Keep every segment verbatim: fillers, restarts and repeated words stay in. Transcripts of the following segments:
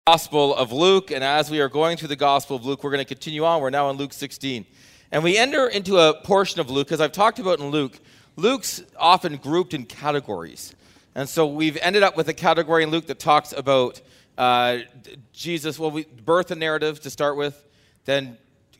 Gospel of Luke, and as we are going through the Gospel of Luke, we're going to continue on. We're now in Luke sixteen. And we enter into a portion of Luke, as I've talked about in Luke, Luke's often grouped in categories. And so we've ended up with a category in Luke that talks about uh, Jesus, well, we, birth and narrative to start with, then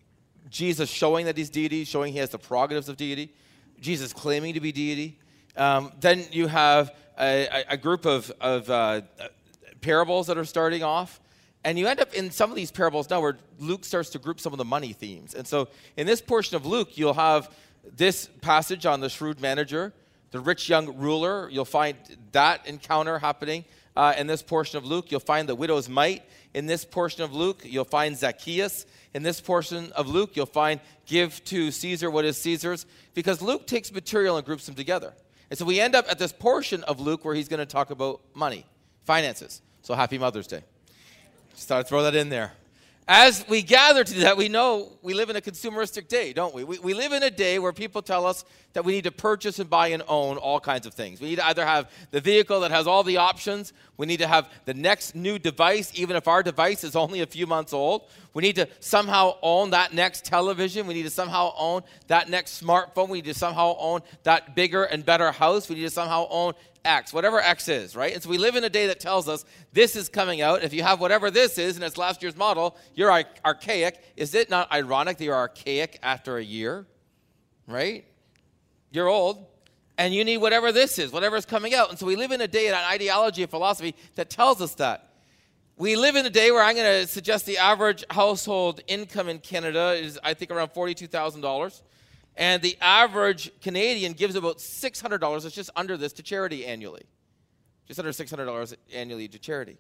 Jesus showing that he's deity, showing he has the prerogatives of deity, Jesus claiming to be deity. Um, then you have a, a group of, of uh, parables that are starting off. And you end up in some of these parables now where Luke starts to group some of the money themes. And so in this portion of Luke, you'll have this passage on the shrewd manager, the rich young ruler. You'll find that encounter happening uh, in this portion of Luke. You'll find the widow's mite in this portion of Luke. You'll find Zacchaeus in this portion of Luke. You'll find give to Caesar what is Caesar's, because Luke takes material and groups them together. And so we end up at this portion of Luke where he's going to talk about money, finances. So happy Mother's Day. Just thought I'd throw that in there. As we gather to do that, we know we live in a consumeristic day, don't we? we? We live in a day where people tell us that we need to purchase and buy and own all kinds of things. We need to either have the vehicle that has all the options. We need to have the next new device, even if our device is only a few months old. We need to somehow own that next television. We need to somehow own that next smartphone. We need to somehow own that bigger and better house. We need to somehow own X, whatever X is, right? And so we live in a day that tells us this is coming out. If you have whatever this is and it's last year's model, you're ar- archaic. Is it not ironic that you're archaic after a year, right? You're old, and you need whatever this is, whatever is coming out. And so we live in a day, an ideology, a philosophy that tells us that. We live in a day where I'm going to suggest the average household income in Canada is, I think, around forty-two thousand dollars. And the average Canadian gives about six hundred dollars, it's just under this, to charity annually. Just under six hundred dollars annually to charity.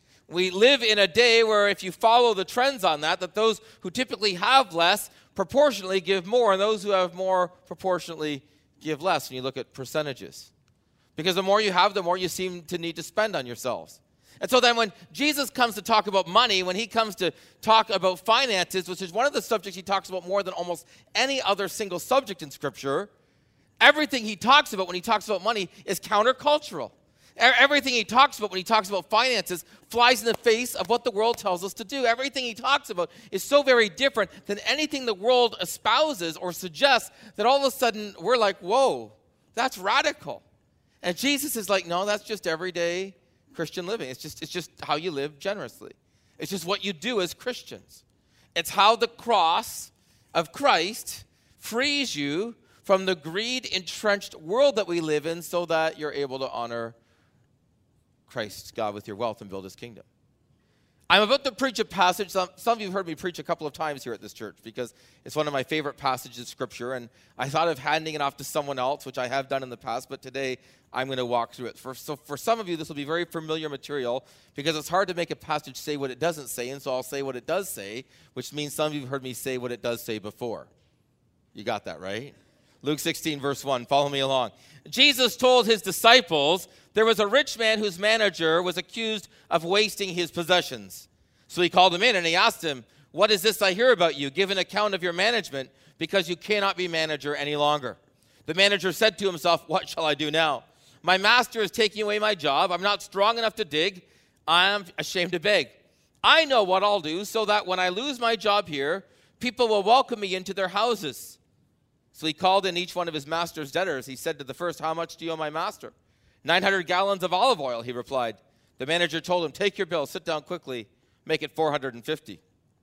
We live in a day where if you follow the trends on that, that those who typically have less proportionately give more, and those who have more proportionately give less when you look at percentages. Because the more you have, the more you seem to need to spend on yourselves. And so then when Jesus comes to talk about money, when he comes to talk about finances, which is one of the subjects he talks about more than almost any other single subject in Scripture, everything he talks about when he talks about money is countercultural. Everything he talks about when he talks about finances flies in the face of what the world tells us to do. Everything he talks about is so very different than anything the world espouses or suggests that all of a sudden we're like, whoa, that's radical. And Jesus is like, no, that's just everyday Christian living. It's just, it's just how you live generously. It's just what you do as Christians. It's how the cross of Christ frees you from the greed-entrenched world that we live in so that you're able to honor Christ, God, with your wealth and build his kingdom. I'm about to preach a passage. Some, some of you have heard me preach a couple of times here at this church because it's one of my favorite passages of Scripture, and I thought of handing it off to someone else, which I have done in the past, but today I'm going to walk through it. For, so for some of you, this will be very familiar material because it's hard to make a passage say what it doesn't say, and so I'll say what it does say, which means some of you have heard me say what it does say before. You got that, right? Luke sixteen, verse one. Follow me along. Jesus told his disciples there was a rich man whose manager was accused of wasting his possessions. So he called him in and he asked him, "What is this I hear about you? Give an account of your management, because you cannot be manager any longer." The manager said to himself, "What shall I do now? My master is taking away my job. I'm not strong enough to dig. I'm ashamed to beg. I know what I'll do so that when I lose my job here, people will welcome me into their houses." So he called in each one of his master's debtors. He said to the first, "How much do you owe my master?" nine hundred gallons of olive oil, he replied. The manager told him, "Take your bill, sit down quickly, make it four hundred fifty.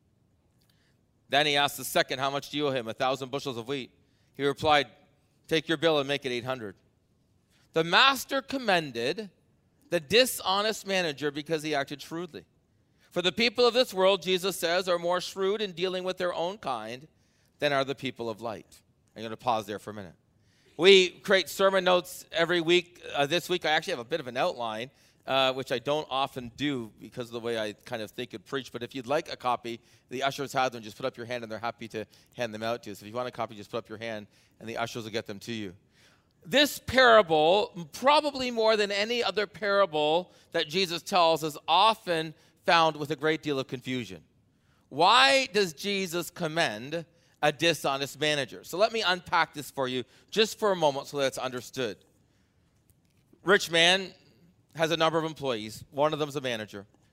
Then he asked the second, "How much do you owe him?" "A thousand bushels of wheat." He replied, "Take your bill and make it eight hundred. The master commended the dishonest manager because he acted shrewdly. For the people of this world, Jesus says, are more shrewd in dealing with their own kind than are the people of light. I'm going to pause there for a minute. We create sermon notes every week. Uh, this week, I actually have a bit of an outline, uh, which I don't often do because of the way I kind of think and preach. But if you'd like a copy, the ushers have them. Just put up your hand, and they're happy to hand them out to you. So if you want a copy, just put up your hand, and the ushers will get them to you. This parable, probably more than any other parable that Jesus tells, is often found with a great deal of confusion. Why does Jesus commend a dishonest manager? So let me unpack this for you just for a moment so that it's understood. Rich man has a number of employees. One of them is a manager.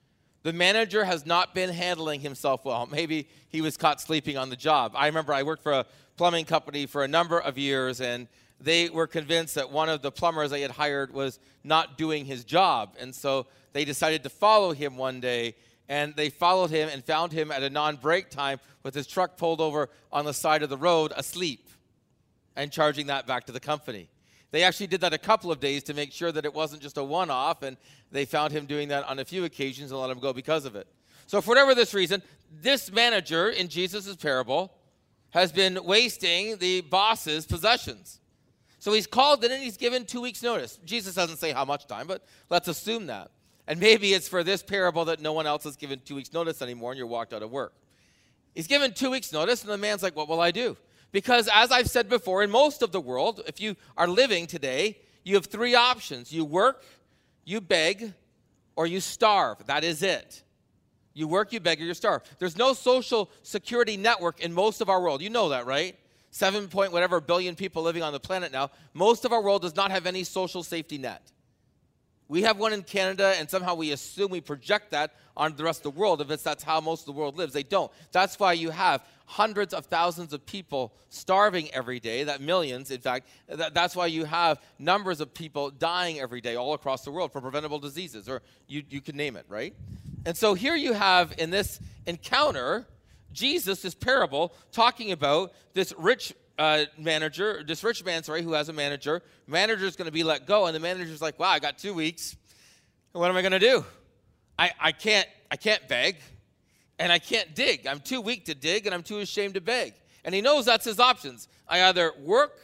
The manager has not been handling himself well. Maybe he was caught sleeping on the job. I remember I worked for a plumbing company for a number of years, and they were convinced that one of the plumbers they had hired was not doing his job. And so they decided to follow him one day, and they followed him and found him at a non-break time with his truck pulled over on the side of the road asleep and charging that back to the company. They actually did that a couple of days to make sure that it wasn't just a one-off, and they found him doing that on a few occasions and let him go because of it. So for whatever this reason, this manager in Jesus' parable has been wasting the boss's possessions. So he's called in and he's given two weeks' notice. Jesus doesn't say how much time, but let's assume that. And maybe it's for this parable that no one else has given two weeks' notice anymore and you're walked out of work. He's given two weeks' notice, and the man's like, what will I do? Because as I've said before, in most of the world, if you are living today, you have three options. You work, you beg, or you starve. That is it. You work, you beg, or you starve. There's no social security network in most of our world. You know that, right? Seven point whatever billion people living on the planet now. Most of our world does not have any social safety net. We have one in Canada, and somehow we assume we project that on the rest of the world. If it's that's how most of the world lives, they don't. That's why you have hundreds of thousands of people starving every day, that millions, in fact. That, that's why you have numbers of people dying every day all across the world from preventable diseases, or you, you can name it, right? And so here you have in this encounter, Jesus, this parable, talking about this rich uh, manager, this rich man, sorry, who has a manager. Manager's going to be let go, and the manager's like, wow, I got two weeks. What am I going to do? I, I can't I can't beg, and I can't dig. I'm too weak to dig, and I'm too ashamed to beg. And he knows that's his options. I either work,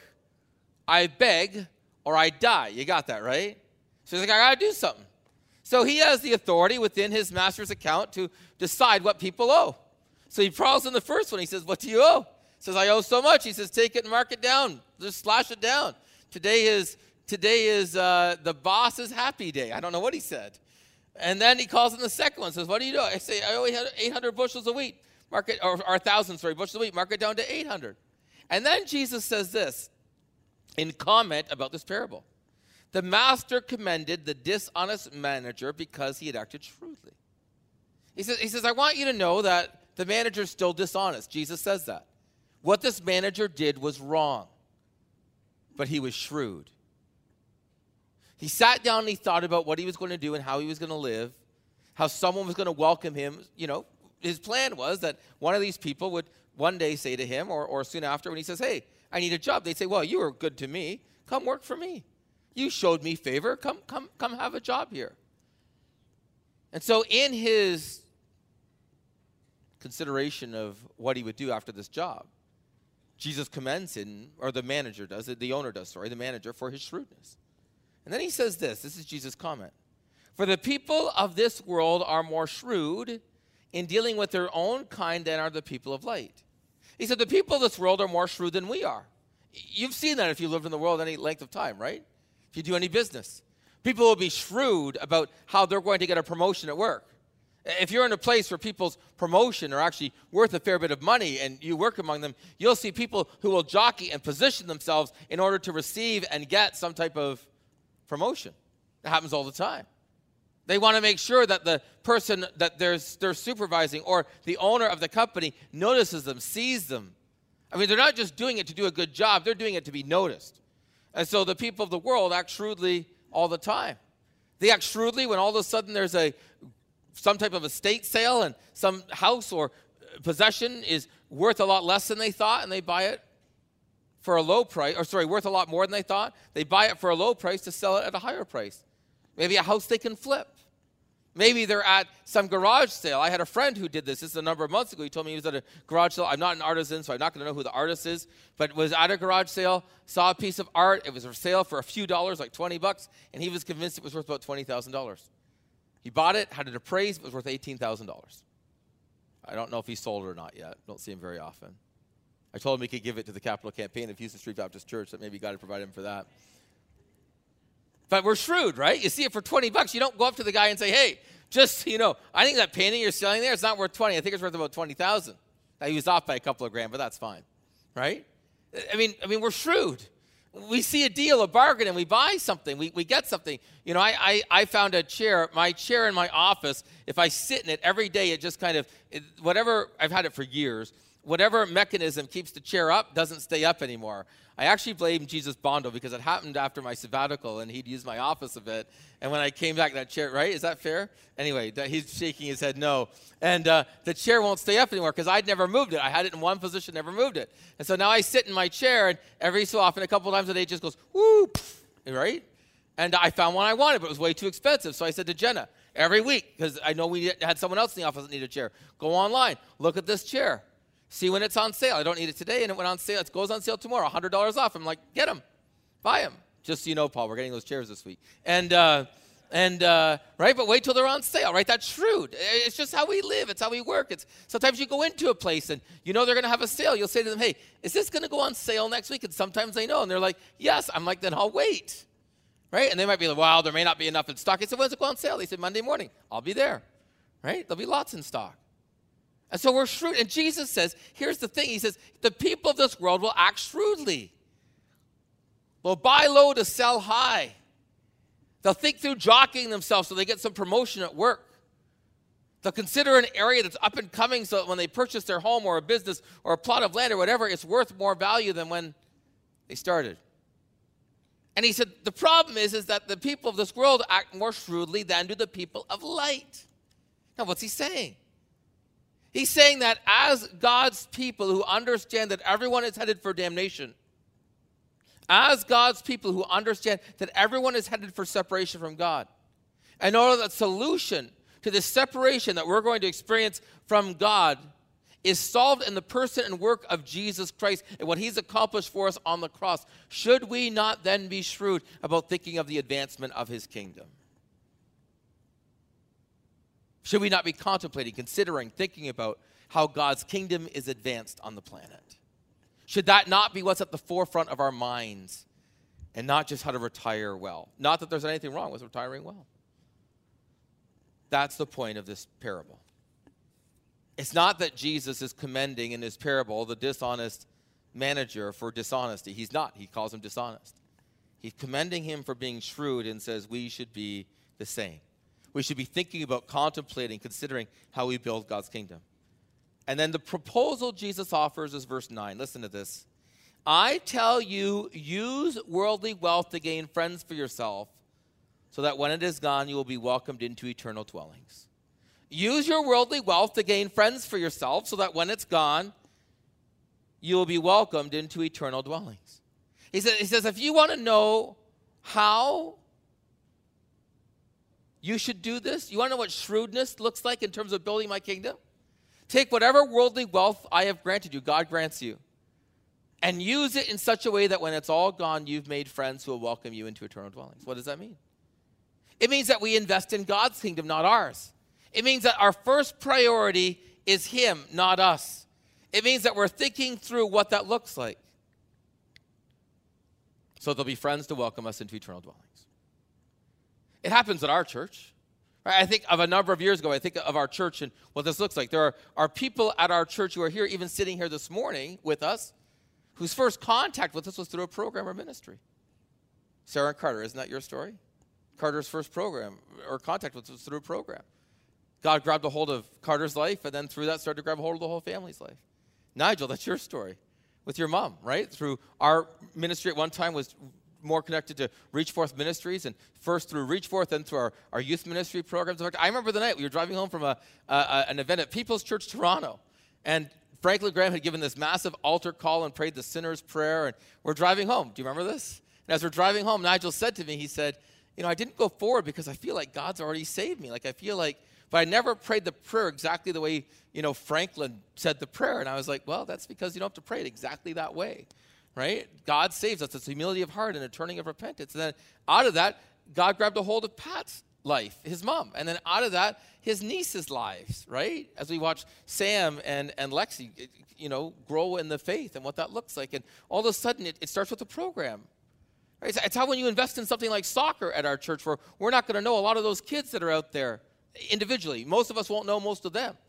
I beg, or I die. You got that, right? So he's like, I got to do something. So he has the authority within his master's account to decide what people owe. So he prowls in the first one. He says, what do you owe? He says, I owe so much. He says, take it and mark it down. Just slash it down. Today is today is uh, the boss's happy day. I don't know what he said. And then he calls in the second one, says, what do you do? I say, I owe eight hundred bushels of wheat. Mark it, or, or one thousand, sorry, bushels of wheat. Mark it down to eight hundred. And then Jesus says this in comment about this parable. The master commended the dishonest manager because he had acted shrewdly. He says, he says, I want you to know that the manager is still dishonest. Jesus says that. What this manager did was wrong, but he was shrewd. He sat down and he thought about what he was going to do and how he was going to live, how someone was going to welcome him. You know, his plan was that one of these people would one day say to him, or, or soon after, when he says, hey, I need a job, they'd say, well, you were good to me. Come work for me. You showed me favor. Come, come, come have a job here. And so in his consideration of what he would do after this job, Jesus commends him, or the manager does, the owner does, sorry, the manager, for his shrewdness. And then he says this, this is Jesus' comment. For the people of this world are more shrewd in dealing with their own kind than are the people of light. He said the people of this world are more shrewd than we are. You've seen that if you lived in the world any length of time, right? If you do any business. People will be shrewd about how they're going to get a promotion at work. If you're in a place where people's promotion are actually worth a fair bit of money and you work among them, you'll see people who will jockey and position themselves in order to receive and get some type of promotion. That happens all the time. They want to make sure that the person that they're, they're supervising or the owner of the company notices them, sees them. I mean, they're not just doing it to do a good job. They're doing it to be noticed. And so the people of the world act shrewdly all the time. They act shrewdly when all of a sudden there's a some type of estate sale and some house or possession is worth a lot less than they thought, and they buy it for a low price, or sorry, worth a lot more than they thought. They buy it for a low price to sell it at a higher price. Maybe a house they can flip. Maybe they're at some garage sale. I had a friend who did this. This is a number of months ago. He told me he was at a garage sale. I'm not an artisan, so I'm not going to know who the artist is, but was at a garage sale, saw a piece of art. It was for sale for a few dollars, like twenty bucks, and he was convinced it was worth about twenty thousand dollars. He bought it, had it appraised, it was worth eighteen thousand dollars. I don't know if he sold it or not yet. Don't see him very often. I told him he could give it to the capital campaign of Houston Street Baptist Church, that maybe God would provide him for that. But we're shrewd, right? You see it for twenty bucks. You don't go up to the guy and say, hey, just, you know, I think that painting you're selling there, it's not worth twenty. I think it's worth about twenty thousand. Now, he was off by a couple of grand, but that's fine, right? I mean, I mean, we're shrewd. We see a deal, a bargain, and we buy something. We, we get something. You know, I, I, I found a chair, my chair in my office, if I sit in it every day, it just kind of, it, whatever, I've had it for years, whatever mechanism keeps the chair up doesn't stay up anymore. I actually blame Jesus Bondo because it happened after my sabbatical, and he'd use my office a bit. And when I came back, that chair, right? Is that fair? Anyway, that, he's shaking his head no. And uh, the chair won't stay up anymore because I'd never moved it. I had it in one position, never moved it. And so now I sit in my chair, and every so often, a couple times a day, it just goes, whoop, right? And I found one I wanted, but it was way too expensive. So I said to Jenna, every week, because I know we had someone else in the office that needed a chair, go online, look at this chair. See when it's on sale. I don't need it today, and it went on sale. It goes on sale tomorrow, one hundred dollars off. I'm like, get them. Buy them. Just so you know, Paul, we're getting those chairs this week. And, uh, and uh, right, but wait till they're on sale, right? That's shrewd. It's just how we live. It's how we work. It's sometimes you go into a place, and you know they're going to have a sale. You'll say to them, hey, is this going to go on sale next week? And sometimes they know, and they're like, yes. I'm like, then I'll wait, right? And they might be like, well, there may not be enough in stock. I said, when's it go on sale? They said, Monday morning. I'll be there, right? There'll be lots in stock. And so we're shrewd. And Jesus says, here's the thing. He says, the people of this world will act shrewdly. They'll buy low to sell high. They'll think through jockeying themselves so they get some promotion at work. They'll consider an area that's up and coming so that when they purchase their home or a business or a plot of land or whatever, it's worth more value than when they started. And he said, the problem is, is that the people of this world act more shrewdly than do the people of light. Now, what's he saying? He's saying that as God's people who understand that everyone is headed for damnation, as God's people who understand that everyone is headed for separation from God, and all of the solution to this separation that we're going to experience from God is solved in the person and work of Jesus Christ and what he's accomplished for us on the cross, should we not then be shrewd about thinking of the advancement of his kingdom? Should we not be contemplating, considering, thinking about how God's kingdom is advanced on the planet? Should that not be what's at the forefront of our minds and not just how to retire well? Not that there's anything wrong with retiring well. That's the point of this parable. It's not that Jesus is commending in this parable the dishonest manager for dishonesty. He's not. He calls him dishonest. He's commending him for being shrewd and says we should be the same. We should be thinking about, contemplating, considering how we build God's kingdom. And then the proposal Jesus offers is verse nine. Listen to this. I tell you, use worldly wealth to gain friends for yourself, so that when it is gone, you will be welcomed into eternal dwellings. Use your worldly wealth to gain friends for yourself, so that when it's gone, you will be welcomed into eternal dwellings. He says, he says if you want to know how you should do this, you want to know what shrewdness looks like in terms of building my kingdom? Take whatever worldly wealth I have granted you, God grants you, and use it in such a way that when it's all gone, you've made friends who will welcome you into eternal dwellings. What does that mean? It means that we invest in God's kingdom, not ours. It means that our first priority is him, not us. It means that we're thinking through what that looks like. So there'll be friends to welcome us into eternal dwellings. It happens at our church. I think of a number of years ago, I think of our church and what this looks like. There are, are people at our church who are here, even sitting here this morning with us, whose first contact with us was through a program or ministry. Sarah and Carter, isn't that your story? Carter's first program or contact with us was through a program. God grabbed a hold of Carter's life, and then through that started to grab a hold of the whole family's life. Nigel, that's your story with your mom, right? Through our ministry at one time was more connected to Reach Forth Ministries, and first through Reach Forth, then through our, our youth ministry programs. In fact, I remember the night we were driving home from a, a, an event at People's Church Toronto, and Franklin Graham had given this massive altar call and prayed the sinner's prayer, and we're driving home. Do you remember this? And as we're driving home, Nigel said to me, he said, you know, I didn't go forward because I feel like God's already saved me. Like I feel like, but I never prayed the prayer exactly the way, you know, Franklin said the prayer. And I was like, well, that's because you don't have to pray it exactly that way. Right? God saves us. It's humility of heart and a turning of repentance. And then out of that, God grabbed a hold of Pat's life, his mom. And then out of that, his niece's lives, right? As we watch Sam and, and Lexi, you know, grow in the faith and what that looks like. And all of a sudden, it, it starts with the program. Right? It's, it's how when you invest in something like soccer at our church, where we're not going to know a lot of those kids that are out there individually. Most of us won't know most of them.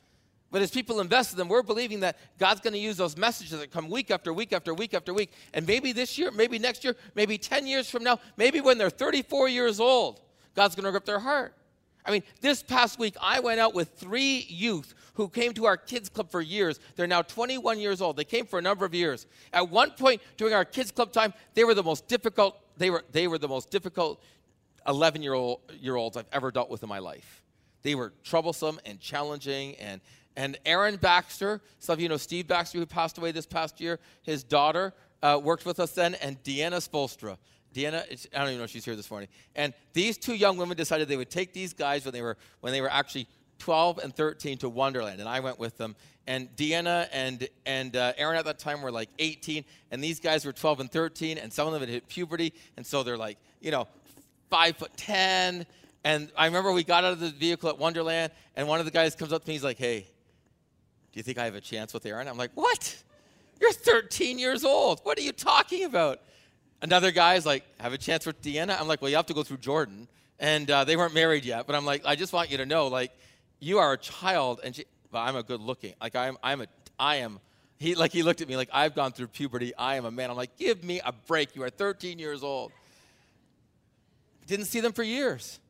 But as people invest in them, we're believing that God's going to use those messages that come week after week after week after week. And maybe this year, maybe next year, maybe ten years from now, maybe when they're thirty-four years old, God's going to grip their heart. I mean, this past week, I went out with three youth who came to our kids club for years. They're now twenty-one years old. They came for a number of years. At one point during our kids club time, they were the most difficult, they were, they were the most difficult eleven-year-olds I've ever dealt with in my life. They were troublesome and challenging. And, and Aaron Baxter, some of you know Steve Baxter, who passed away this past year, his daughter uh, worked with us then, and Deanna Spolstra. Deanna, I don't even know if she's here this morning. And these two young women decided they would take these guys when they were when they were actually twelve and thirteen to Wonderland, and I went with them. And Deanna and and uh, Aaron at that time were like eighteen, and these guys were twelve and thirteen, and some of them had hit puberty, and so they're like, you know, five foot ten. And I remember we got out of the vehicle at Wonderland, and one of the guys comes up to me, he's like, "Hey, do you think I have a chance with Aaron?" I'm like, "What? You're thirteen years old. What are you talking about?" Another guy's like, "Have a chance with Deanna?" I'm like, "Well, you have to go through Jordan." And uh, they weren't married yet, but I'm like, "I just want you to know, like, you are a child, and she, well, I'm a good looking. Like, I'm, I'm a, I am." He like he looked at me like, "I've gone through puberty. I am a man." I'm like, "Give me a break. You are thirteen years old." Didn't see them for years.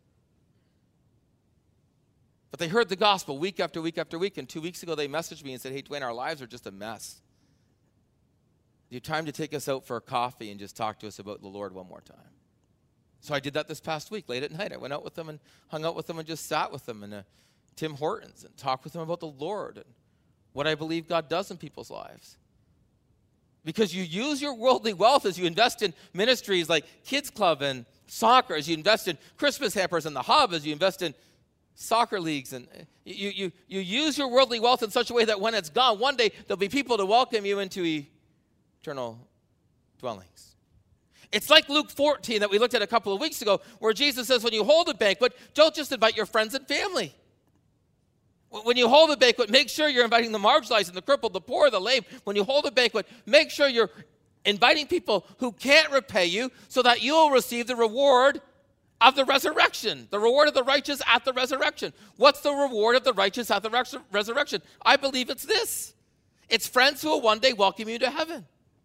But they heard the gospel week after week after week, and two weeks ago they messaged me and said, "Hey, Dwayne, our lives are just a mess. You have time to take us out for a coffee and just talk to us about the Lord one more time?" So I did that this past week, late at night. I went out with them and hung out with them and just sat with them in uh, Tim Hortons and talked with them about the Lord and what I believe God does in people's lives. Because you use your worldly wealth as you invest in ministries like Kids Club and soccer, as you invest in Christmas hampers and the Hub, as you invest in soccer leagues, and you, you, you use your worldly wealth in such a way that when it's gone, one day there'll be people to welcome you into eternal dwellings. It's like Luke fourteen that we looked at a couple of weeks ago, where Jesus says when you hold a banquet, don't just invite your friends and family. When you hold a banquet, make sure you're inviting the marginalized and the crippled, the poor, the lame. When you hold a banquet, make sure you're inviting people who can't repay you so that you'll receive the reward of the resurrection, the reward of the righteous at the resurrection. What's the reward of the righteous at the res- resurrection? I believe it's this. It's friends who will one day welcome you to heaven.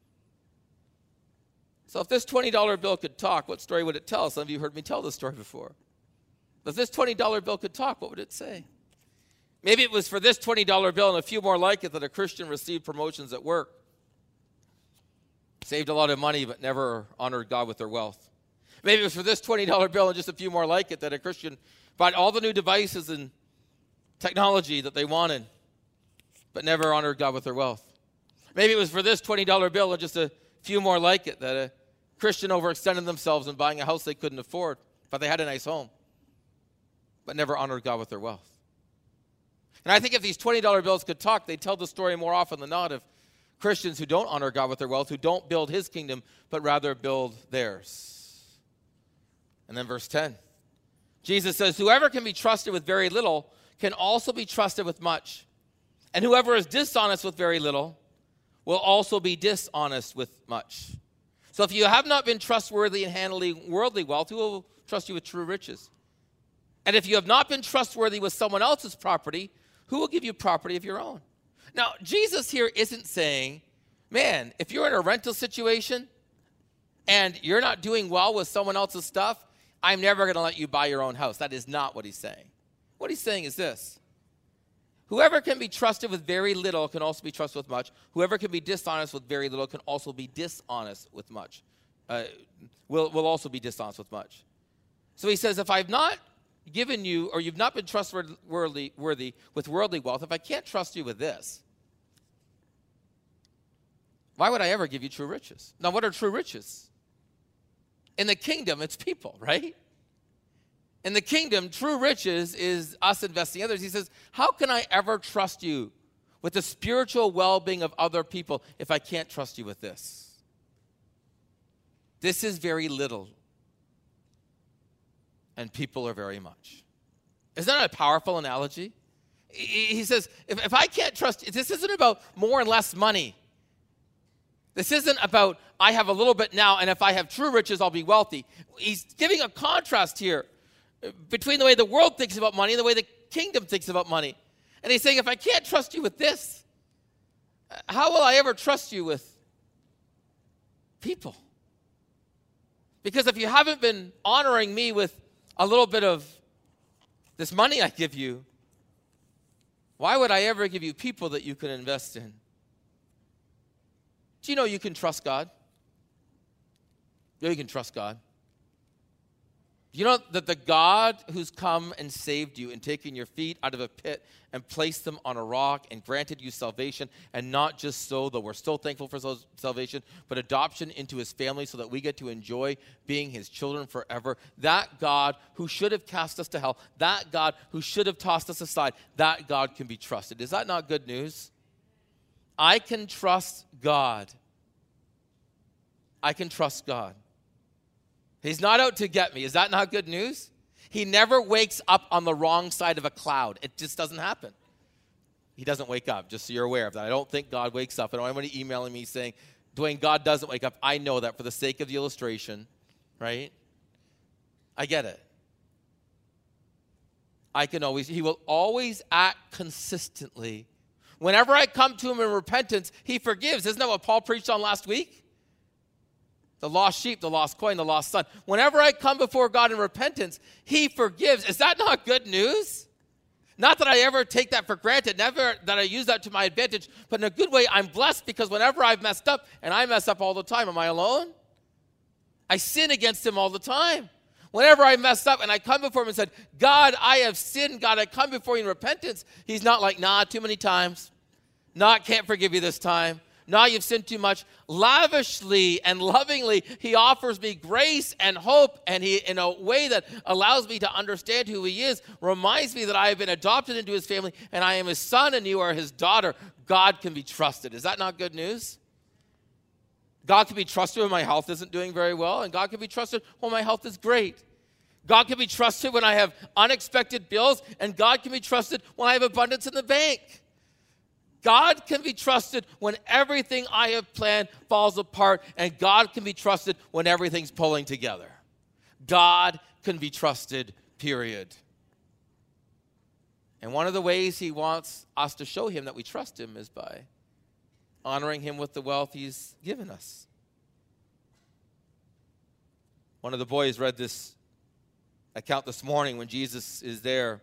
So if this twenty dollar bill could talk, what story would it tell? Some of you heard me tell this story before. If this twenty dollar bill could talk, what would it say? Maybe it was for this twenty dollar bill and a few more like it that a Christian received promotions at work, saved a lot of money but never honored God with their wealth. Maybe it was for this twenty dollar bill and just a few more like it that a Christian bought all the new devices and technology that they wanted, but never honored God with their wealth. Maybe it was for this twenty dollar bill and just a few more like it that a Christian overextended themselves in buying a house they couldn't afford, but they had a nice home, but never honored God with their wealth. And I think if these twenty dollar bills could talk, they'd tell the story more often than not of Christians who don't honor God with their wealth, who don't build his kingdom, but rather build theirs. And then verse ten. Jesus says, "Whoever can be trusted with very little can also be trusted with much. And whoever is dishonest with very little will also be dishonest with much. So if you have not been trustworthy in handling worldly wealth, who will trust you with true riches? And if you have not been trustworthy with someone else's property, who will give you property of your own?" Now, Jesus here isn't saying, man, if you're in a rental situation and you're not doing well with someone else's stuff, I'm never going to let you buy your own house. That is not what he's saying. What he's saying is this: whoever can be trusted with very little can also be trusted with much. Whoever can be dishonest with very little can also be dishonest with much. Uh, will, will also be dishonest with much. So he says, if I've not given you, or you've not been trustworthy worthy with worldly wealth, if I can't trust you with this, why would I ever give you true riches? Now, what are true riches? In the kingdom, it's people, right? In the kingdom, true riches is us investing in others. He says, how can I ever trust you with the spiritual well-being of other people if I can't trust you with this? This is very little, and people are very much. Isn't that a powerful analogy? He says, if, if I can't trust, this isn't about more and less money. This isn't about, I have a little bit now, and if I have true riches, I'll be wealthy. He's giving a contrast here between the way the world thinks about money and the way the kingdom thinks about money. And he's saying, if I can't trust you with this, how will I ever trust you with people? Because if you haven't been honoring me with a little bit of this money I give you, why would I ever give you people that you can invest in? Do you know you can trust God? You know you can trust God. You know that the God who's come and saved you and taken your feet out of a pit and placed them on a rock and granted you salvation, and not just so, though we're still thankful for salvation, but adoption into his family so that we get to enjoy being his children forever. That God who should have cast us to hell, that God who should have tossed us aside, that God can be trusted. Is that not good news? I can trust God. I can trust God. He's not out to get me. Is that not good news? He never wakes up on the wrong side of a cloud. It just doesn't happen. He doesn't wake up, just so you're aware of that. I don't think God wakes up. I don't have anybody emailing me saying, Dwayne, God doesn't wake up. I know that for the sake of the illustration, right? I get it. I can always, he will always act consistently. Whenever I come to him in repentance, he forgives. Isn't that what Paul preached on last week? The lost sheep, the lost coin, the lost son. Whenever I come before God in repentance, he forgives. Is that not good news? Not that I ever take that for granted, never that I use that to my advantage, but in a good way, I'm blessed because whenever I've messed up, and I mess up all the time, am I alone? I sin against him all the time. Whenever I mess up and I come before him and said, God, I have sinned. God, I come before you in repentance. He's not like, nah, too many times. Nah, can't forgive you this time. Nah, you've sinned too much. Lavishly and lovingly, he offers me grace and hope, and he, in a way that allows me to understand who he is, reminds me that I have been adopted into his family, and I am his son, and you are his daughter. God can be trusted. Is that not good news? God can be trusted when my health isn't doing very well, and God can be trusted when my health is great. God can be trusted when I have unexpected bills, and God can be trusted when I have abundance in the bank. God can be trusted when everything I have planned falls apart, and God can be trusted when everything's pulling together. God can be trusted, period. And one of the ways he wants us to show him that we trust him is by honoring him with the wealth he's given us. One of the boys read this account this morning when Jesus is there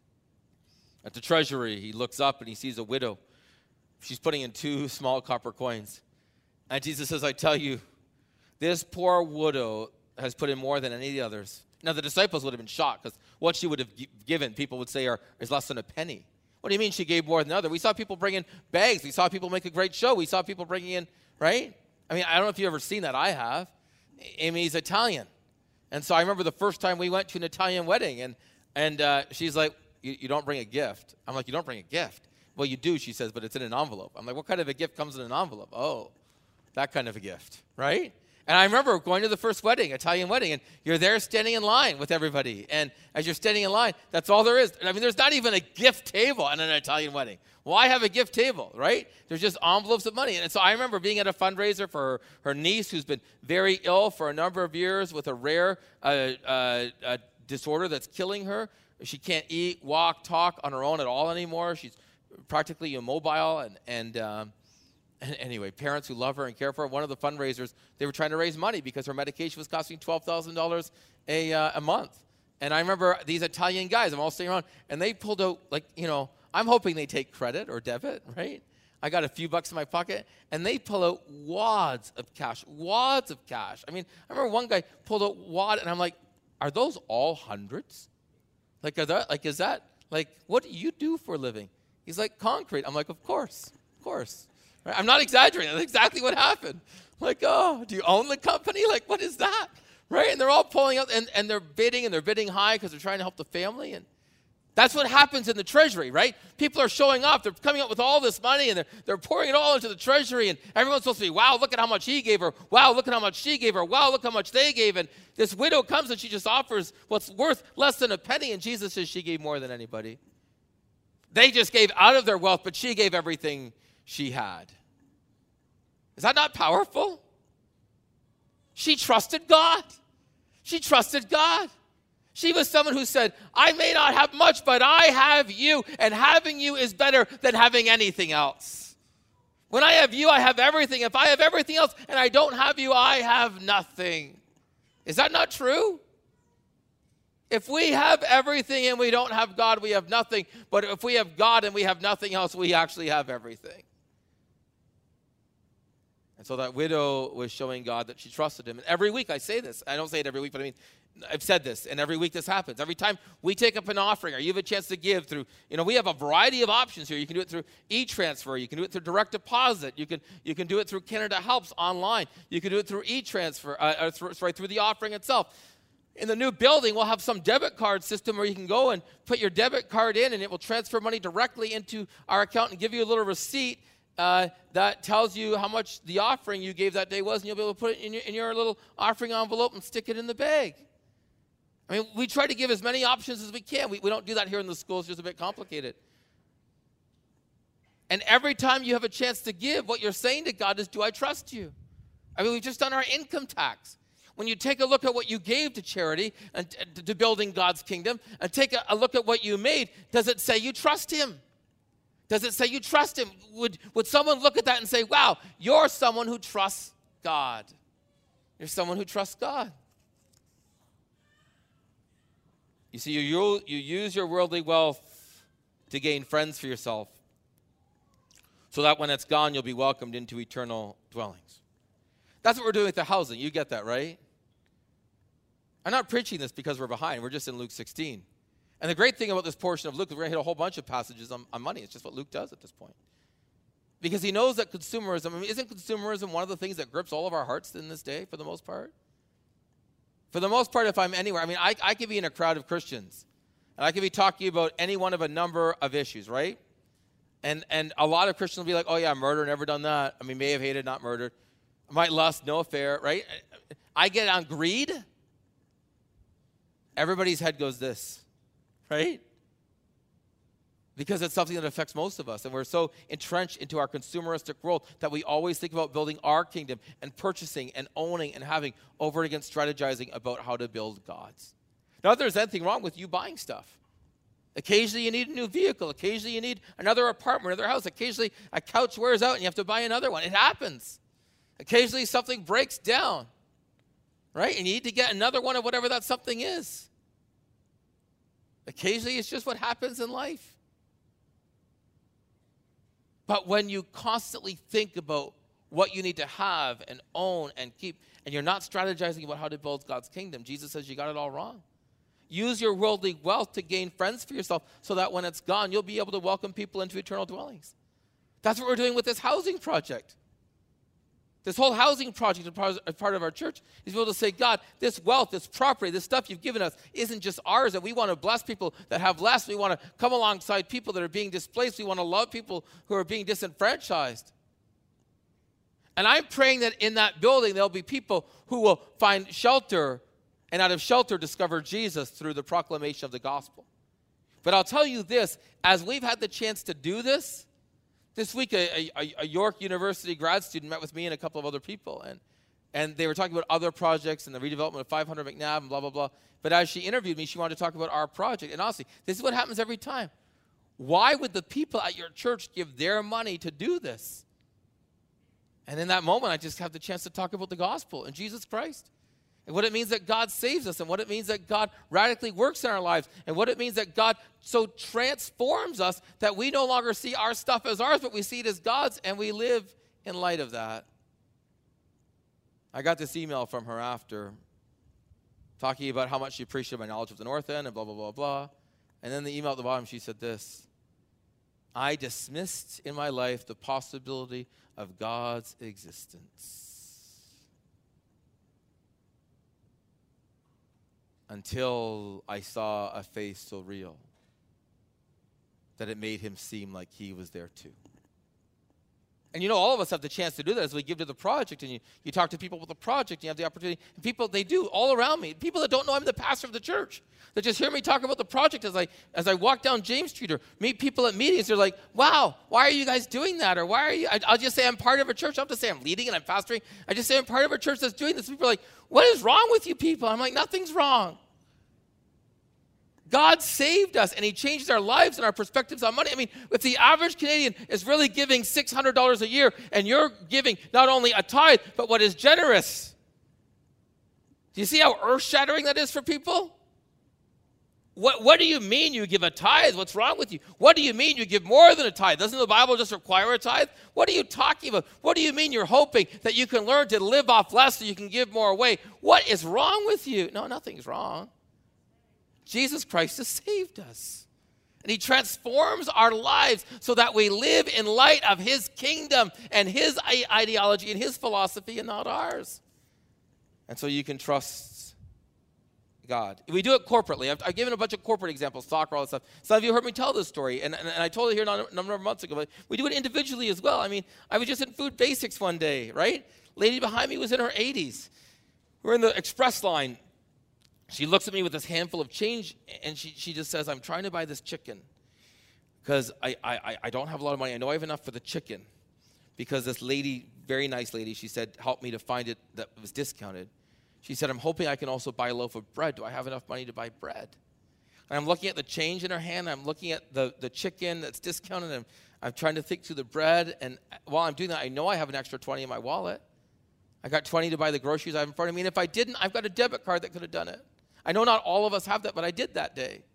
at the treasury. He looks up and he sees a widow. She's putting in two small copper coins. And Jesus says, I tell you, this poor widow has put in more than any of the others. Now, the disciples would have been shocked because what she would have given, people would say, are, is less than a penny. What do you mean she gave more than the other? We saw people bring in bags. We saw people make a great show. We saw people bringing in, right? I mean, I don't know if you've ever seen that. I have. Amy's Italian. And so I remember the first time we went to an Italian wedding, and, and uh, she's like, you, you don't bring a gift. I'm like, you don't bring a gift. Well, you do, she says, but it's in an envelope. I'm like, what kind of a gift comes in an envelope? Oh, that kind of a gift, right? And I remember going to the first wedding, Italian wedding, and you're there standing in line with everybody. And as you're standing in line, that's all there is. I mean, there's not even a gift table at an Italian wedding. Why have a gift table, right? There's just envelopes of money. And so I remember being at a fundraiser for her, her niece who's been very ill for a number of years with a rare uh, uh, uh, disorder that's killing her. She can't eat, walk, talk on her own at all anymore. She's practically immobile, and, and, um, and anyway, parents who love her and care for her. One of the fundraisers, they were trying to raise money because her medication was costing twelve thousand dollars a, uh, a month. And I remember these Italian guys, I'm all sitting around, and they pulled out, like, you know, I'm hoping they take credit or debit, right? I got a few bucks in my pocket, and they pull out wads of cash, wads of cash. I mean, I remember one guy pulled out wad, and I'm like, are those all hundreds? Like, are that, like, is that, like, what do you do for a living? He's like, concrete. I'm like, of course, of course. Right? I'm not exaggerating. That's exactly what happened. Like, oh, do you own the company? Like, what is that? Right? And they're all pulling out, and, and they're bidding, and they're bidding high because they're trying to help the family. And that's what happens in the treasury, right? People are showing up. They're coming up with all this money, and they're, they're pouring it all into the treasury, and everyone's supposed to be, wow, look at how much he gave her. Wow, look at how much she gave her. Wow, look how much they gave. And this widow comes, and she just offers what's worth less than a penny, and Jesus says she gave more than anybody. They just gave out of their wealth, but she gave everything she had. Is that not powerful? She trusted God. She trusted God. She was someone who said, I may not have much, but I have you, and having you is better than having anything else. When I have you, I have everything. If I have everything else and I don't have you, I have nothing. Is that not true? If we have everything and we don't have God, we have nothing. But if we have God and we have nothing else, we actually have everything. And so that widow was showing God that she trusted him. And every week I say this. I don't say it every week, but I mean, I've said this, and every week this happens. Every time we take up an offering or you have a chance to give through, you know, we have a variety of options here. You can do it through e-transfer. You can do it through direct deposit. You can you can do it through Canada Helps online. You can do it through e-transfer, uh, or through, sorry, through the offering itself. In the new building, we'll have some debit card system where you can go and put your debit card in, and it will transfer money directly into our account and give you a little receipt uh, that tells you how much the offering you gave that day was, and you'll be able to put it in your, in your little offering envelope and stick it in the bag. I mean, we try to give as many options as we can. We, we don't do that here in the school. It's just a bit complicated. And every time you have a chance to give, what you're saying to God is, do I trust you? I mean, we've just done our income tax. When you take a look at what you gave to charity and to building God's kingdom, and take a, a look at what you made, does it say you trust him? Does it say you trust him? Would, would someone look at that and say, wow, you're someone who trusts God. You're someone who trusts God. You see, you, you use your worldly wealth to gain friends for yourself so that when it's gone, you'll be welcomed into eternal dwellings. That's what we're doing with the housing. You get that, right? I'm not preaching this because we're behind. We're just in Luke sixteen. And the great thing about this portion of Luke is we're going to hit a whole bunch of passages on, on money. It's just what Luke does at this point. Because he knows that consumerism, I mean, isn't consumerism one of the things that grips all of our hearts in this day for the most part? For the most part, if I'm anywhere, I mean, I, I could be in a crowd of Christians, and I could be talking about any one of a number of issues, right? And and a lot of Christians will be like, oh, yeah, murder, never done that. I mean, may have hated, not murdered. Might lust, no affair, right? I get on greed. Everybody's head goes this, right? Because it's something that affects most of us. And we're so entrenched into our consumeristic world that we always think about building our kingdom and purchasing and owning and having over and against strategizing about how to build God's. Not that there's anything wrong with you buying stuff. Occasionally you need a new vehicle. Occasionally you need another apartment, another house. Occasionally a couch wears out and you have to buy another one. It happens. Occasionally something breaks down, right? And you need to get another one of whatever that something is. Occasionally it's just what happens in life. But when you constantly think about what you need to have and own and keep, and you're not strategizing about how to build God's kingdom, Jesus says you got it all wrong. Use your worldly wealth to gain friends for yourself so that when it's gone, you'll be able to welcome people into eternal dwellings. That's what we're doing with this housing project. This whole housing project as part of our church is to be able to say, God, this wealth, this property, this stuff you've given us isn't just ours, and we want to bless people that have less. We want to come alongside people that are being displaced. We want to love people who are being disenfranchised. And I'm praying that in that building there'll be people who will find shelter, and out of shelter discover Jesus through the proclamation of the gospel. But I'll tell you this, as we've had the chance to do this, this week, a, a, a York University grad student met with me and a couple of other people, and, and they were talking about other projects and the redevelopment of five hundred McNabb and blah, blah, blah. But as she interviewed me, she wanted to talk about our project. And honestly, this is what happens every time. Why would the people at your church give their money to do this? And in that moment, I just have the chance to talk about the gospel and Jesus Christ. And what it means that God saves us, and what it means that God radically works in our lives, and what it means that God so transforms us that we no longer see our stuff as ours, but we see it as God's, and we live in light of that. I got this email from her after, talking about how much she appreciated my knowledge of the North End and blah, blah, blah, blah. And then the email at the bottom, she said this: I dismissed in my life the possibility of God's existence until I saw a face so real that it made him seem like he was there too. And you know, all of us have the chance to do that as we give to the project, and you, you talk to people about the project, you have the opportunity. And people, they do, all around me. People that don't know I'm the pastor of the church, that just hear me talk about the project as I as I walk down James Street or meet people at meetings. They're like, wow, why are you guys doing that? Or why are you, I, I'll just say I'm part of a church. I don't have to say I'm leading and I'm pastoring. I just say I'm part of a church that's doing this. People are like, what is wrong with you people? I'm like, nothing's wrong. God saved us, and he changed our lives and our perspectives on money. I mean, if the average Canadian is really giving six hundred dollars a year, and you're giving not only a tithe, but what is generous, do you see how earth-shattering that is for people? What, what do you mean you give a tithe? What's wrong with you? What do you mean you give more than a tithe? Doesn't the Bible just require a tithe? What are you talking about? What do you mean you're hoping that you can learn to live off less so you can give more away? What is wrong with you? No, nothing's wrong. Jesus Christ has saved us. And he transforms our lives so that we live in light of his kingdom and his ideology and his philosophy and not ours. And so you can trust God. We do it corporately. I've, I've given a bunch of corporate examples, soccer, all that stuff. Some of you heard me tell this story, and, and, and I told it here a number of months ago, but we do it individually as well. I mean, I was just in Food Basics one day, right? Lady behind me was in her eighties. We're in the express line. She looks at me with this handful of change, and she, she just says, I'm trying to buy this chicken because I, I, I don't have a lot of money. I know I have enough for the chicken because this lady, very nice lady, she said, help me to find it that was discounted. She said, I'm hoping I can also buy a loaf of bread. Do I have enough money to buy bread? And I'm looking at the change in her hand. I'm looking at the, the chicken that's discounted. And I'm trying to think through the bread. And while I'm doing that, I know I have an extra twenty in my wallet. I got twenty to buy the groceries I have in front of me. And if I didn't, I've got a debit card that could have done it. I know not all of us have that, but I did that day.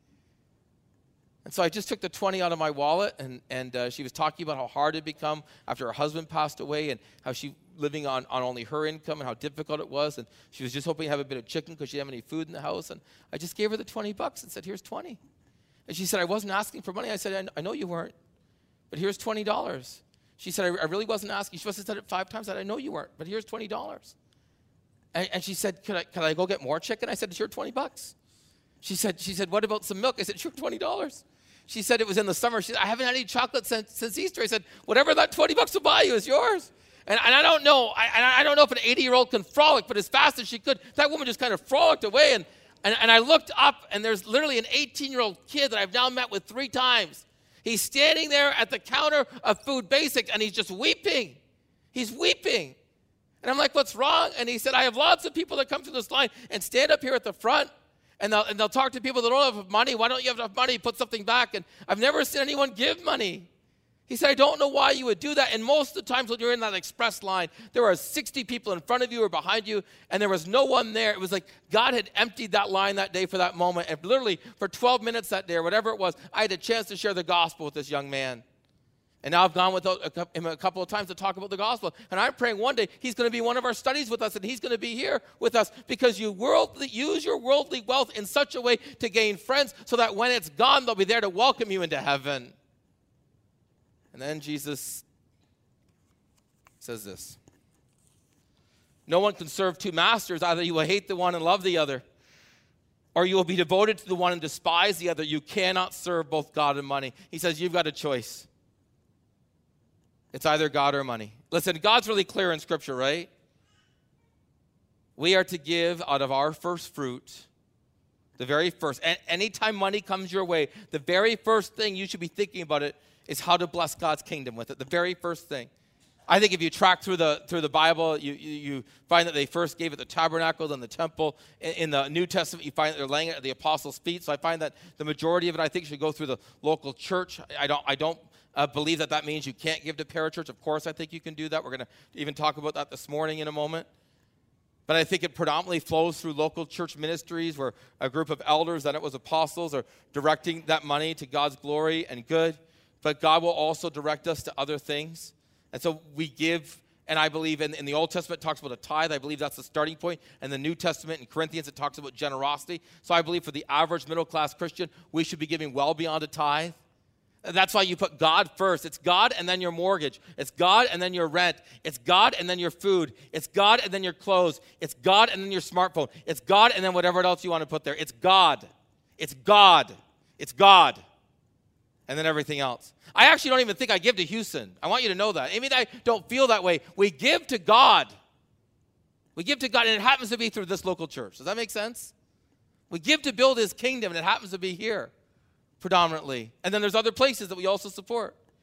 And so I just took the twenty out of my wallet, and, and uh, she was talking about how hard it had become after her husband passed away and how she living on, on only her income and how difficult it was. And she was just hoping to have a bit of chicken because she didn't have any food in the house. And I just gave her the twenty bucks and said, here's twenty. And she said, I wasn't asking for money. I said, I, I know you weren't, but here's twenty dollars. She said, I, I really wasn't asking. She must have said it five times. I said, I know you weren't, but here's twenty dollars. And, and she said, could I, could I go get more chicken? I said, it's your twenty bucks. She said, she said, what about some milk? I said, sure, twenty dollars. She said it was in the summer. She said, I haven't had any chocolate since, since Easter. I said, whatever that twenty bucks will buy you is yours. And, and I don't know, I, I don't know if an eighty-year-old can frolic, but as fast as she could, that woman just kind of frolicked away. And, and, and I looked up, and there's literally an eighteen-year-old kid that I've now met with three times. He's standing there at the counter of Food Basics, and he's just weeping. He's weeping. And I'm like, what's wrong? And he said, I have lots of people that come through this line and stand up here at the front, and they'll, and they'll talk to people that don't have money. Why don't you have enough money? Put something back. And I've never seen anyone give money. He said, I don't know why you would do that. And most of the times when you're in that express line, there are sixty people in front of you or behind you, and there was no one there. It was like God had emptied that line that day for that moment. And literally for twelve minutes that day or whatever it was, I had a chance to share the gospel with this young man. And now I've gone with him a couple of times to talk about the gospel. And I'm praying one day he's going to be one of our studies with us, and he's going to be here with us because you worldly, use your worldly wealth in such a way to gain friends so that when it's gone, they'll be there to welcome you into heaven. And then Jesus says this. No one can serve two masters. Either you will hate the one and love the other, or you will be devoted to the one and despise the other. You cannot serve both God and money. He says you've got a choice. It's either God or money. Listen, God's really clear in Scripture, right? We are to give out of our first fruit, the very first. And anytime money comes your way, the very first thing you should be thinking about it is how to bless God's kingdom with it. The very first thing. I think if you track through the through the Bible, you, you, you find that they first gave it the tabernacle, then the temple. In, in the New Testament, you find that they're laying it at the apostles' feet. So I find that the majority of it, I think, should go through the local church. I don't I don't uh, believe that that means you can't give to parachurch. Of course, I think you can do that. We're going to even talk about that this morning in a moment. But I think it predominantly flows through local church ministries where a group of elders, then it was apostles, are directing that money to God's glory and good. But God will also direct us to other things. And so we give, and I believe in, in the Old Testament it talks about a tithe. I believe that's the starting point. And the New Testament in Corinthians it talks about generosity. So I believe for the average middle-class Christian, we should be giving well beyond a tithe. And that's why you put God first. It's God and then your mortgage. It's God and then your rent. It's God and then your food. It's God and then your clothes. It's God and then your smartphone. It's God and then whatever else you want to put there. It's God. It's God. It's God. And then everything else. I actually don't even think I give to Houston. I want you to know that. I mean, I don't feel that way. We give to God. We give to God, and it happens to be through this local church. Does that make sense? We give to build his kingdom, and it happens to be here predominantly. And then there's other places that we also support.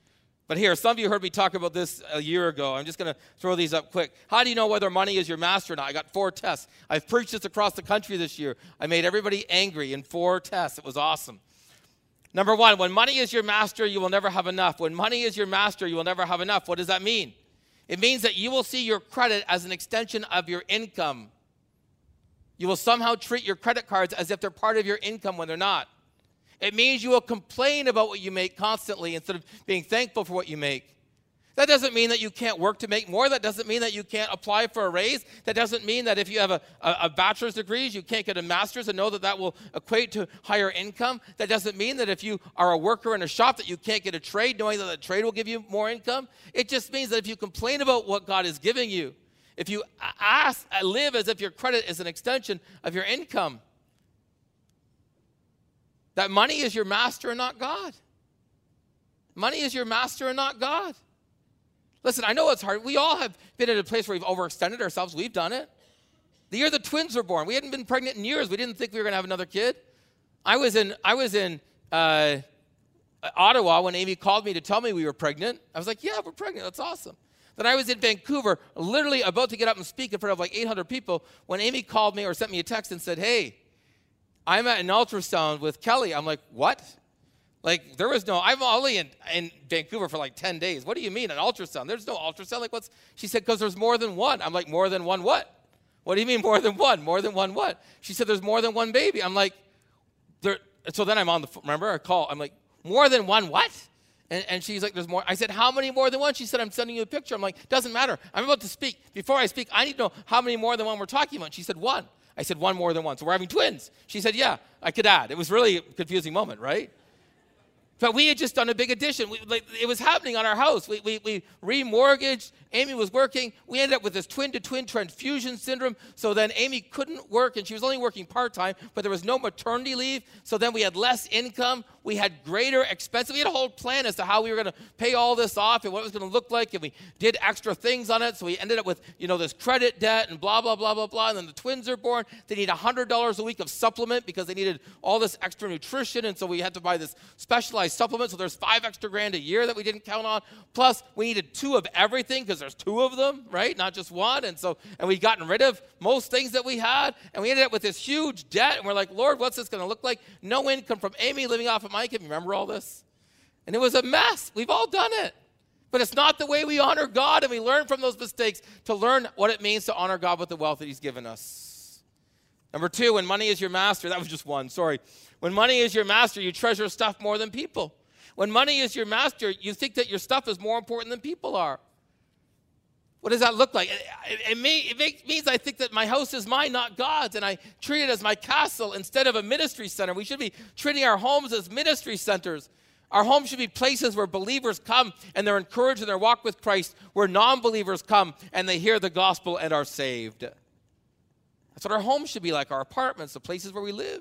But here, some of you heard me talk about this a year ago. I'm just going to throw these up quick. How do you know whether money is your master or not? I got four tests. I've preached this across the country this year. I made everybody angry in four tests. It was awesome. Number one, when money is your master, you will never have enough. When money is your master, you will never have enough. What does that mean? It means that you will see your credit as an extension of your income. You will somehow treat your credit cards as if they're part of your income when they're not. It means you will complain about what you make constantly instead of being thankful for what you make. That doesn't mean that you can't work to make more. That doesn't mean that you can't apply for a raise. That doesn't mean that if you have a, a, a bachelor's degree, you can't get a master's and know that that will equate to higher income. That doesn't mean that if you are a worker in a shop that you can't get a trade, knowing that the trade will give you more income. It just means that if you complain about what God is giving you, if you ask, live as if your credit is an extension of your income, that money is your master and not God. Money is your master and not God. Listen, I know it's hard. We all have been at a place where we've overextended ourselves. We've done it. The year the twins were born, we hadn't been pregnant in years. We didn't think we were going to have another kid. I was in I was in uh, Ottawa when Amy called me to tell me we were pregnant. I was like, yeah, we're pregnant. That's awesome. Then I was in Vancouver, literally about to get up and speak in front of like eight hundred people when Amy called me or sent me a text and said, hey, I'm at an ultrasound with Kelly. I'm like, what? Like, there was no, I'm only in, in Vancouver for like ten days. What do you mean, an ultrasound? There's no ultrasound. Like, what's, she said, because there's more than one. I'm like, more than one what? What do you mean more than one? More than one what? She said, there's more than one baby. I'm like, there. So then I'm on the, remember, I call. I'm like, more than one what? And, and she's like, there's more. I said, how many more than one? She said, I'm sending you a picture. I'm like, doesn't matter. I'm about to speak. Before I speak, I need to know how many more than one we're talking about. She said, one. I said, one more than one. So we're having twins. She said, yeah, I could add. It was really a confusing moment, right? But we had just done a big addition. We, like, it was happening on our house. We, we, we remortgaged. Amy was working. We ended up with this twin-to-twin transfusion syndrome. So then Amy couldn't work, and she was only working part-time, but there was no maternity leave. So then we had less income. We had greater expenses. We had a whole plan as to how we were going to pay all this off and what it was going to look like, and we did extra things on it. So we ended up with, you know, this credit debt and blah, blah, blah, blah, blah. And then the twins are born. They need one hundred dollars a week of supplement because they needed all this extra nutrition, and so we had to buy this specialized supplement. So there's five extra grand a year that we didn't count on. Plus, we needed two of everything because there's two of them, right? Not just one. And so, and we'd gotten rid of most things that we had, and we ended up with this huge debt. And we're like, Lord, what's this going to look like? No income from Amy, living off of Mike. Can you remember all this? And it was a mess. We've all done it. But it's not the way we honor God, and we learn from those mistakes to learn what it means to honor God with the wealth that he's given us. Number two, when money is your master, that was just one, sorry. When money is your master, you treasure stuff more than people. When money is your master, you think that your stuff is more important than people are. What does that look like? It, it, it, may, it make, means I think that my house is mine, not God's, and I treat it as my castle instead of a ministry center. We should be treating our homes as ministry centers. Our homes should be places where believers come and they're encouraged in their walk with Christ, where non-believers come and they hear the gospel and are saved. That's what our homes should be like, our apartments, the places where we live.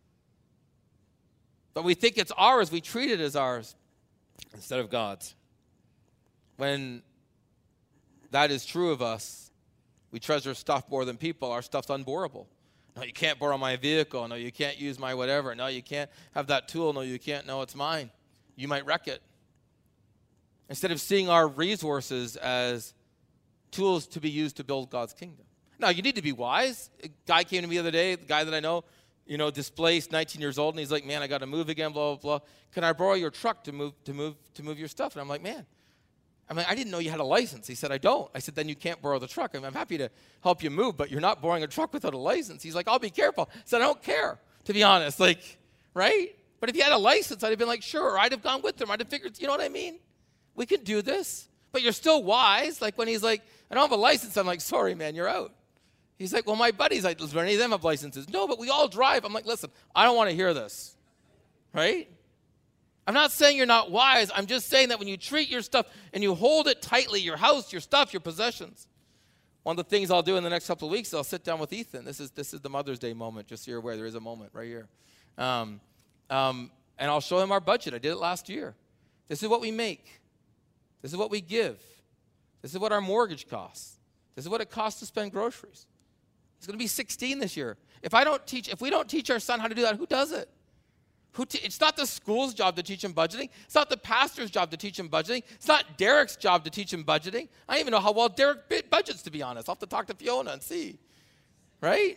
But we think it's ours. We treat it as ours instead of God's. When that is true of us, we treasure stuff more than people. Our stuff's unborrowable. No, you can't borrow my vehicle. No, you can't use my whatever. No, you can't have that tool. No, you can't. No, it's mine. You might wreck it. Instead of seeing our resources as tools to be used to build God's kingdom. Now, you need to be wise. A guy came to me the other day, the guy that I know, you know, displaced, nineteen years old, and he's like, man, I got to move again, blah, blah, blah. Can I borrow your truck to move to move, to move your stuff? And I'm like, man, I mean, I didn't know you had a license. He said, I don't. I said, then you can't borrow the truck. I mean, I'm happy to help you move, but you're not borrowing a truck without a license. He's like, I'll be careful. I said, I don't care, to be honest. Like, right? But if he had a license, I'd have been like, sure, or I'd have gone with him. I'd have figured, you know what I mean? We can do this. But you're still wise. Like when he's like, I don't have a license, I'm like, sorry, man, you're out. He's like, well, my buddies, like, does any of them have licenses? No, but we all drive. I'm like, listen, I don't want to hear this, right? I'm not saying you're not wise. I'm just saying that when you treat your stuff and you hold it tightly, your house, your stuff, your possessions. One of the things I'll do in the next couple of weeks, I'll sit down with Ethan. This is this is the Mother's Day moment, just so you're aware. There is a moment right here. Um, um, and I'll show him our budget. I did it last year. This is what we make. This is what we give. This is what our mortgage costs. This is what it costs to spend groceries. It's going to be sixteen this year. If I don't teach, if we don't teach our son how to do that, who does it? Who t- it's not the school's job to teach him budgeting. It's not the pastor's job to teach him budgeting. It's not Derek's job to teach him budgeting. I don't even know how well Derek budgets, to be honest. I'll have to talk to Fiona and see. Right?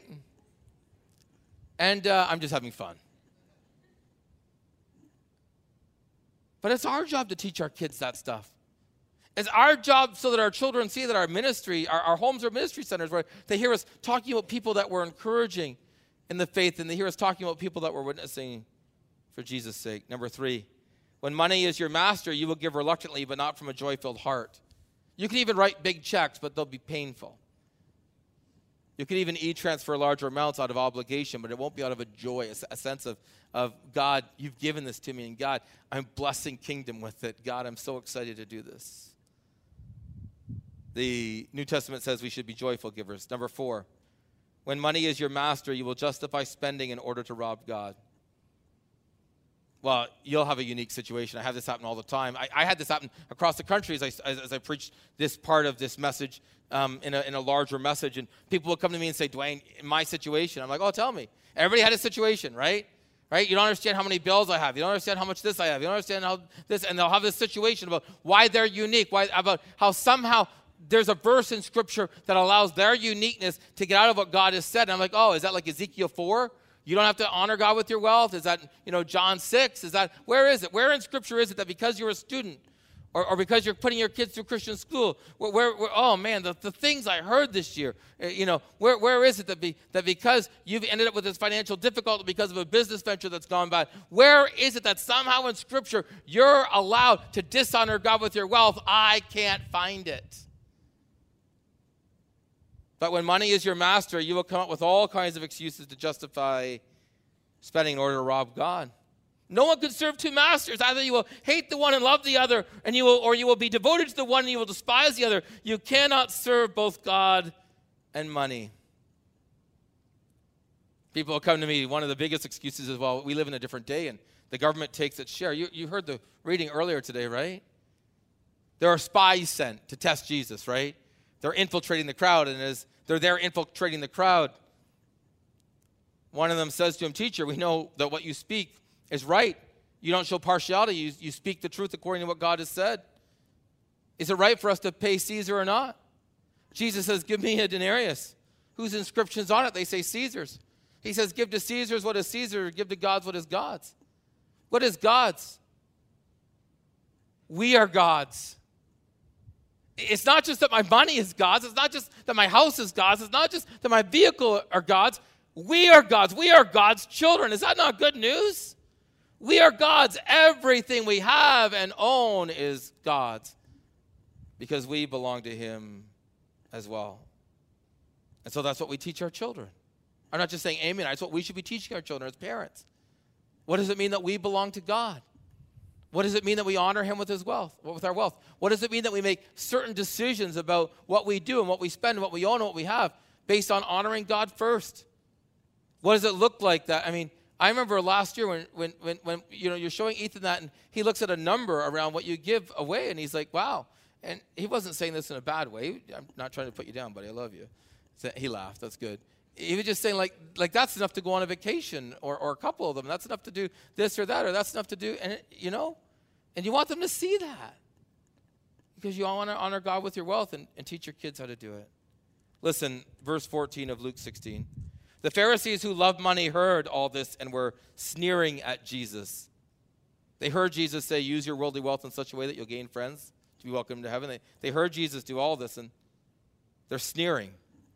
And uh, I'm just having fun. But it's our job to teach our kids that stuff. It's our job so that our children see that our ministry, our, our homes are ministry centers where they hear us talking about people that we're encouraging in the faith, and they hear us talking about people that we're witnessing for Jesus' sake. Number three, when money is your master, you will give reluctantly, but not from a joy-filled heart. You can even write big checks, but they'll be painful. You can even e-transfer larger amounts out of obligation, but it won't be out of a joy, a, a sense of, of, God, you've given this to me, and God, I'm blessing kingdom with it. God, I'm so excited to do this. The New Testament says we should be joyful givers. Number four, when money is your master, you will justify spending in order to rob God. Well, you'll have a unique situation. I have this happen all the time. I, I had this happen across the country as I, as, as I preached this part of this message um, in, a, in a larger message. And people will come to me and say, Dwayne, in my situation, I'm like, oh, tell me. Everybody had a situation, right? Right? You don't understand how many bills I have. You don't understand how much this I have. You don't understand how this. And they'll have this situation about why they're unique, why about how somehow there's a verse in Scripture that allows their uniqueness to get out of what God has said. And I'm like, oh, is that like Ezekiel four? You don't have to honor God with your wealth? Is that, you know, John six? Is that, where is it? Where in Scripture is it that because you're a student or, or because you're putting your kids through Christian school, where, where, where oh, man, the, the things I heard this year, you know, where, where is it that, be, that because you've ended up with this financial difficulty because of a business venture that's gone bad, where is it that somehow in Scripture you're allowed to dishonor God with your wealth? I can't find it. But when money is your master, you will come up with all kinds of excuses to justify spending in order to rob God. No one can serve two masters. Either you will hate the one and love the other, and you will, or you will be devoted to the one and you will despise the other. You cannot serve both God and money. People will come to me, one of the biggest excuses is, well, we live in a different day, and the government takes its share. You, you heard the reading earlier today, right? There are spies sent to test Jesus, right? They're infiltrating the crowd, and as they're there infiltrating the crowd, one of them says to him, teacher, we know that what you speak is right. You don't show partiality. You, you speak the truth according to what God has said. Is it right for us to pay Caesar or not? Jesus says, give me a denarius. Whose inscription's on it? They say Caesar's. He says, give to Caesar's what is Caesar, give to God's what is God's. What is God's? We are God's. It's not just that my money is God's. It's not just that my house is God's. It's not just that my vehicle are God's. We are God's. We are God's children. Is that not good news? We are God's. Everything we have and own is God's because we belong to Him as well. And so that's what we teach our children. I'm not just saying amen. That's what we should be teaching our children as parents. What does it mean that we belong to God? What does it mean that we honor Him with His wealth, with our wealth? What does it mean that we make certain decisions about what we do and what we spend and what we own and what we have based on honoring God first? What does it look like that? I mean, I remember last year when, when, when, when you know, you're showing Ethan that, and he looks at a number around what you give away, and he's like, wow. And he wasn't saying this in a bad way. I'm not trying to put you down, buddy. I love you. So he laughed. That's good. He was just saying, like, like that's enough to go on a vacation, or, or a couple of them. That's enough to do this or that, or that's enough to do, and it, you know, and you want them to see that because you want to honor God with your wealth and, and teach your kids how to do it. Listen, verse fourteen of Luke sixteen. The Pharisees who loved money heard all this and were sneering at Jesus. They heard Jesus say, use your worldly wealth in such a way that you'll gain friends to be welcomed to heaven. They, they heard Jesus do all this, and they're sneering.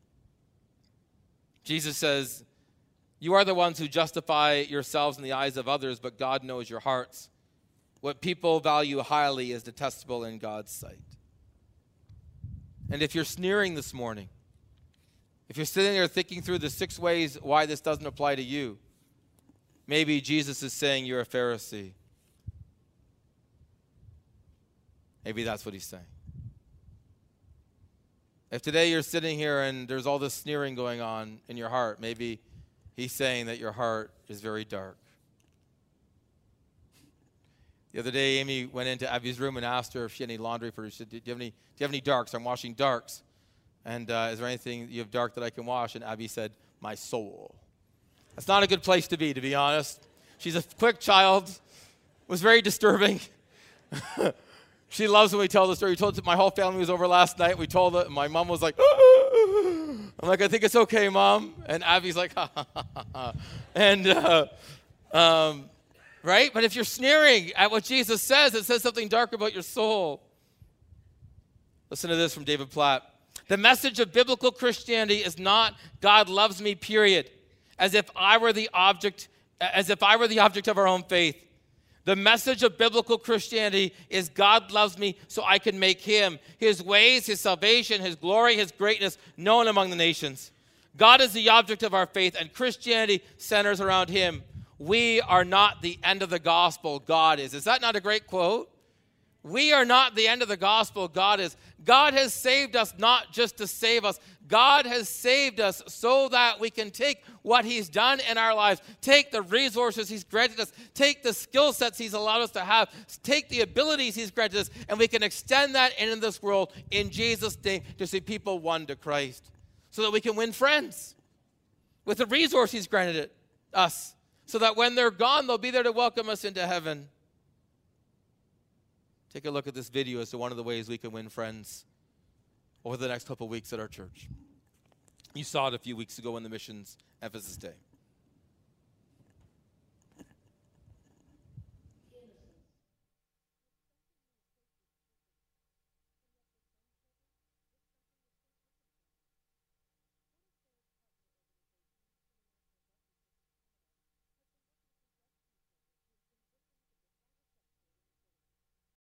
Jesus says, you are the ones who justify yourselves in the eyes of others, but God knows your hearts. What people value highly is detestable in God's sight. And if you're sneering this morning, if you're sitting there thinking through the six ways why this doesn't apply to you, maybe Jesus is saying you're a Pharisee. Maybe that's what He's saying. If today you're sitting here and there's all this sneering going on in your heart, maybe He's saying that your heart is very dark. The other day, Amy went into Abby's room and asked her if she had any laundry for her. She said, do you have any, do you have any darks? I'm washing darks. And uh, is there anything you have dark that I can wash? And Abby said, my soul. That's not a good place to be, to be honest. She's a quick child. Was very disturbing. She loves when we tell the story. We told it, my whole family was over last night. We told it. My mom was like, I'm like, I think it's okay, Mom. And Abby's like, ha, ha, ha, ha, ha. And, uh, um, right? But if you're sneering at what Jesus says, it says something dark about your soul. Listen to this from David Platt. The message of biblical Christianity is not God loves me, period, as if I were the object, as if I were the object of our own faith. The message of biblical Christianity is God loves me so I can make him, his ways, his salvation, his glory, his greatness known among the nations. God is the object of our faith, and Christianity centers around him. We are not the end of the gospel, God is. Is that not a great quote? We are not the end of the gospel, God is. God has saved us not just to save us. God has saved us so that we can take what he's done in our lives, take the resources he's granted us, take the skill sets he's allowed us to have, take the abilities he's granted us, and we can extend that in this world in Jesus' name to see people won to Christ so that we can win friends with the resource he's granted it, us, so that when they're gone, they'll be there to welcome us into heaven. Take a look at this video as to one of the ways we can win friends over the next couple of weeks at our church. You saw it a few weeks ago in the Missions Emphasis Day.